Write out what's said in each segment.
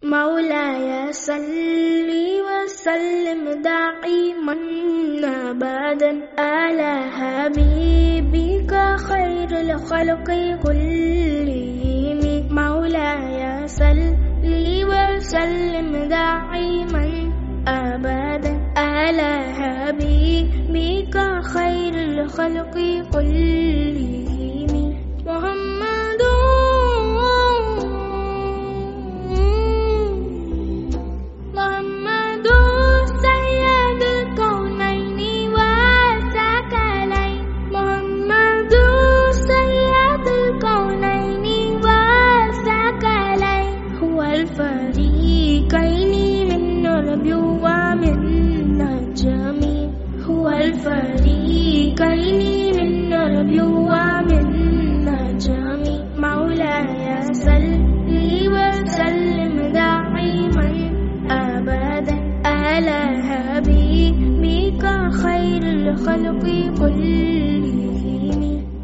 مولاي صل وسلم دائما أبدا على حبيبك خير الخلق كلهم. مولاي صل وسلم دائما أبدا على حبيبك خير الخلق كلهم. محمد سيد الكونين والثقلين. محمد سيد الكونين والثقلين. هو الفريقين من ربي ومن نجمي. هو الفريقين من ربي ومن نجمي. مولاي صل وسلم دائما أبدا على حبيبك خير الخلق كلهم.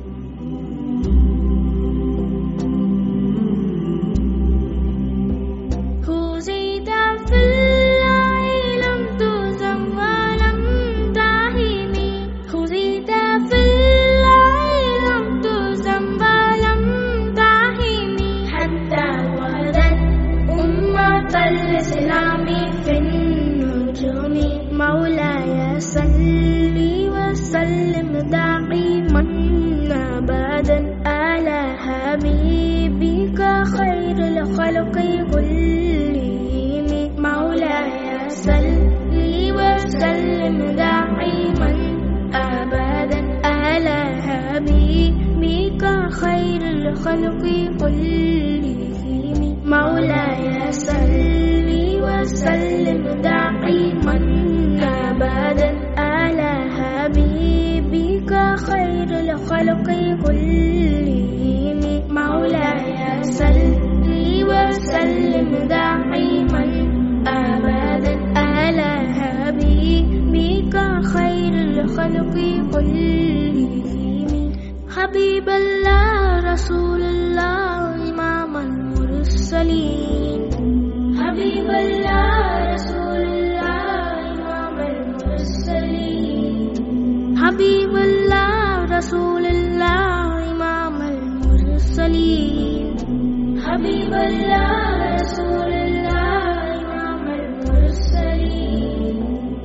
هزيت في الله لم تزم ولم تهمي. هزيت في الله لم تزم ولم تهمي. حتى ولدت أمة الإسلام في النجوم. مولاي صل وسلم دائما أبدا على حبيبك خير الخلق كلهم. مولاي صل وسلم دائما أبدا على حبيبك خير الخلق كلهم. مولاي صل وسلم دائما أبدا على حبيبك خير الخلق كلهم. مولاي صل وسلم دائما أبدا على حبيبك خير الخلق كلهم. حبيب الله رسول الله إمام المرسلين. حبيب الله رسول الله إمام المرسلين. حبيب الله رسول الله إمام المرسلين. حبيب الله رسول الله إمام المرسلين.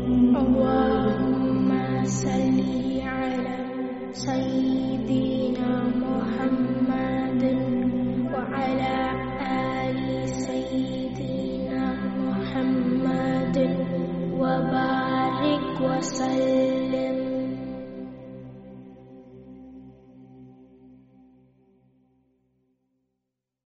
اللهم صل على سيدنا محمد وعلى آل سيدنا محمد وبارك وسلم.